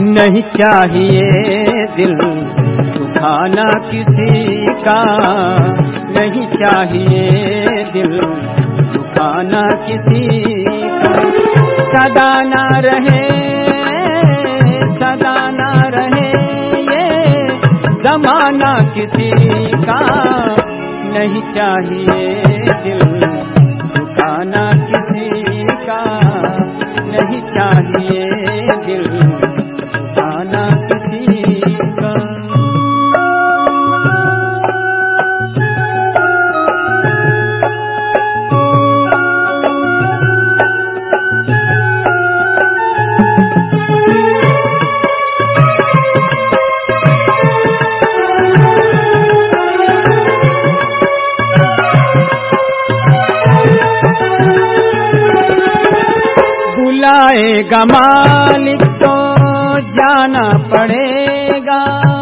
नहीं चाहिए दिल दुखाना किसी का, नहीं चाहिए दिल दुखाना किसी का। सदा ना रहे, सदा ना रहे ये ज़माना किसी का, नहीं चाहिए दिल दुखाना किसी का, नहीं चाहिए दिल दुखाना किसी का। बुलाएगा मालिक तो जाना पड़ेगा,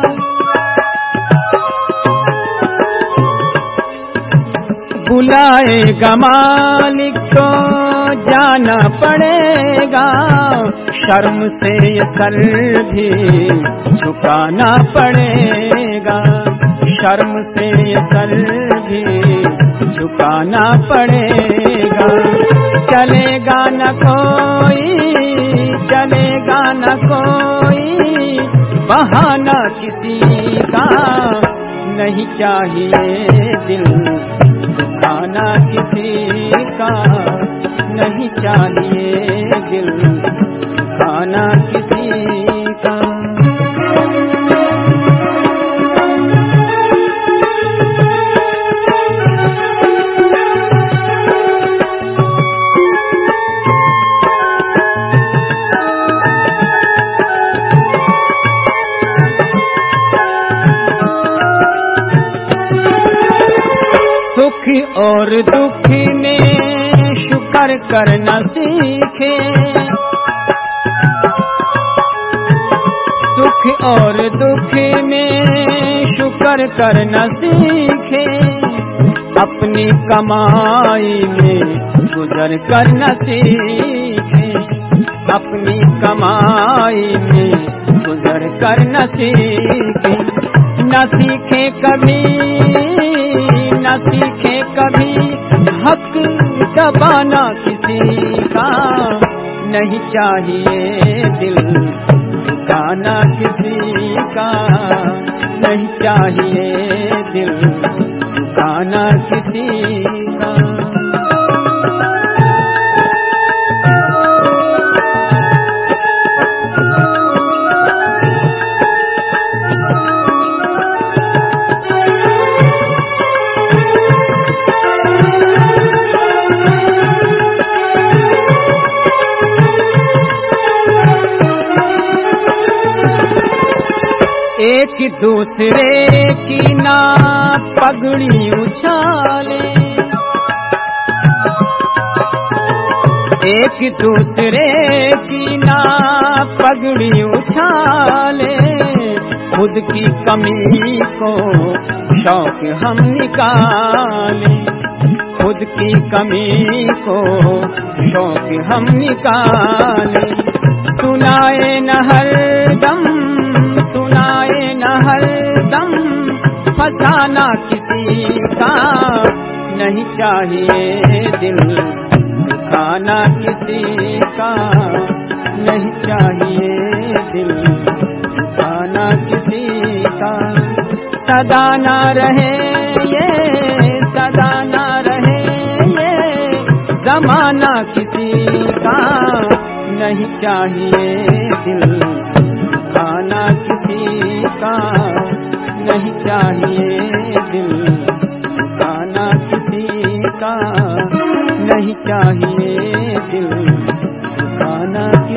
बुलाएगा मालिक तो जाना पड़ेगा। शर्म से ये सर भी झुकाना पड़ेगा, शर्म से ये सर भी झुकाना पड़ेगा। चलेगा न कोई, चलेगा न कोई बहाना किसी का, नहीं चाहिए दिल दुखाना किसी का, नहीं चाहिए दिल दुखाना किसी का। सुख और दुख में शुक्र करना सीखे, सुख और दुख में शुक्र करना सीखे। अपनी कमाई में गुजर करना सीखे, अपनी कमाई में गुजर करना सीखे। न सीखे कभी, न सीखे कभी हक दबाना किसी का, नहीं चाहिए दिल दुखाना किसी का, नहीं चाहिए दिल दुखाना किसी का। एक दूसरे की ना पगड़ी उछाले, एक दूसरे की ना पगड़ी उछाले। खुद की कमी को शौक हम निकाले, खुद की कमी को शौक हम निकाले। सुनाए न हर दम, सुनाए न हर दम फसाना किसी का, नहीं चाहिए दिल दुखाना किसी का, नहीं चाहिए दिल दुखाना किसी का। सदा ना रहे ये, सदा ना रहे ये ज़माना किसी का, नहीं चाहिए दिल दुखाना किसी का, नहीं चाहिए दिल दुखाना किसी का, नहीं चाहिए दिल दुखाना।